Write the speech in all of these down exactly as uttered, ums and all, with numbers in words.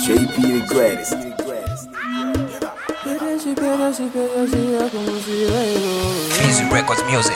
J P the greatest. Easy Records Music.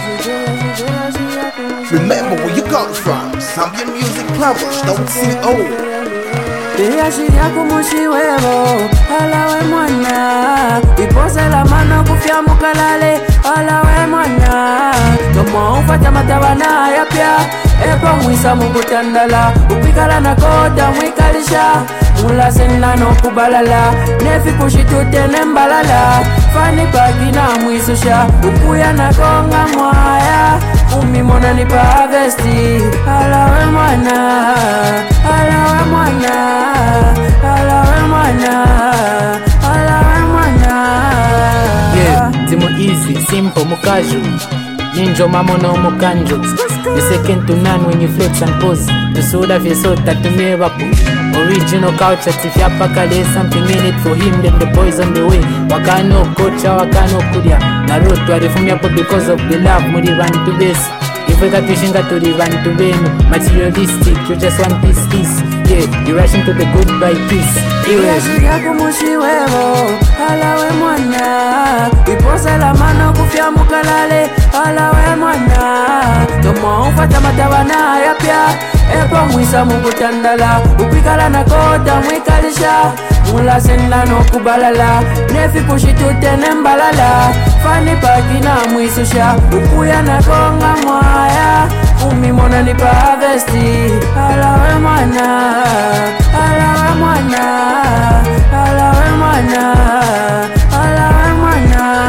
Remember where you got it from. Zambian Music Plumbers, don't see old. Ashiria kumushiwevo, alawe mwana Ipose la mano kufia mukalale, alawe mwana Tomo ufata matawana ya pia, epo mwisa mukutandala Upikala na koda mwikalisha, mula sena no kubalala Nefi kushitute nembalala, fani paki na mwisusha Ukuya na konga mwaya, umimona nipa vesti Alawe mwana, alawe mwana Alawe mwana, alawe mwana. Yeah, Timo easy, simple, mukajo Ninjo mamono mukanjo. You second to none when you flex and pose. You soda fi sota to me wapu. Original culture, if ya paka there's something in it for him, then the boys on the way. Wakano kocha, wakano kudia. Naruto arifumia po because of the love, muri run to base. If we got wishing to the run to beno. Materialistic, you just want this, this. Yeah, you rushing to the goodbye kiss. Ashiria kumushiwevo, alawe mwana Ipose la mano kufia mukalale, alawe mwana Tomo ufata matawana ya pia, epo mwisa mukutandala Upikala na koda mwikalisha, mula sena no kubalala Nefi kushitute nembalala, fani paki na mwisusha Ukuya na konga mwaya, umimona nipa vesti Alawe mwana, alawe mwana Alawe mwana, alawe mwana.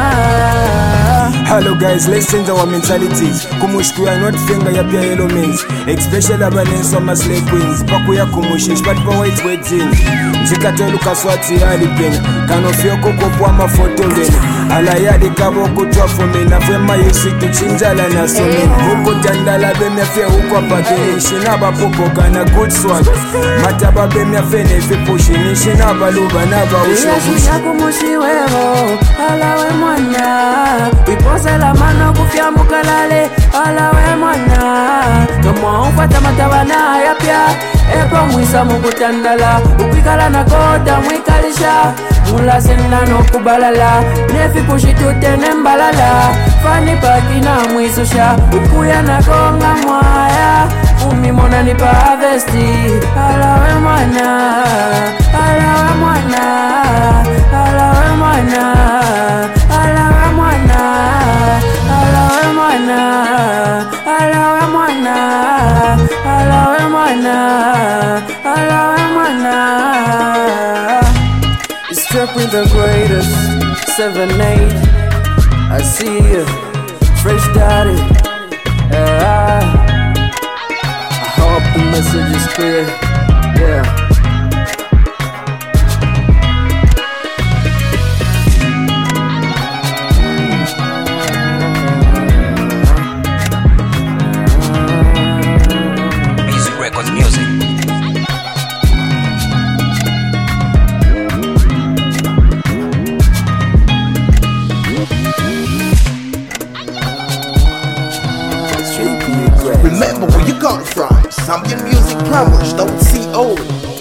Hello guys, let's change our mentalities. Kumushkuya not finger ya pia yellow means. Especially abanensi wama slay queens. Pakuya kumushish, but pa wait waiting. Njikatelu kaswati hali pena. Kanofio kukopu ama foto vena. Ala yadi kabo kutwa fome. Na fema yusi tuchinjala na somi. Huko tandala bemya fia huko pageni. Shinaba popo kana good swag. Mataba bemya fene fi pushi. Nishinaba luba naba usho Ashiria kumushiwevo, alawe mwana Ipose la mano kufia mukalale, alawe mwana Tomo ufata matawana ya pia, epo mwisa mukutandala Upikala na koda mwikalisha, mula sena no kubalala Nefi kushitute nembalala, fani paki na mwisusha Ukuya na konga mwaya, umimona nipa vesti Alawe mwana, alawe mwana Alawe mwana, alawe mwana Alawe mwana, alawe mwana Alawe mwana, alawe mwana Step with the greatest, seven eight I see you, fresh daddy uh, I hope the message is clear, yeah Records Music. Remember where you got it from. Zambian Music Plumbers, don't see old.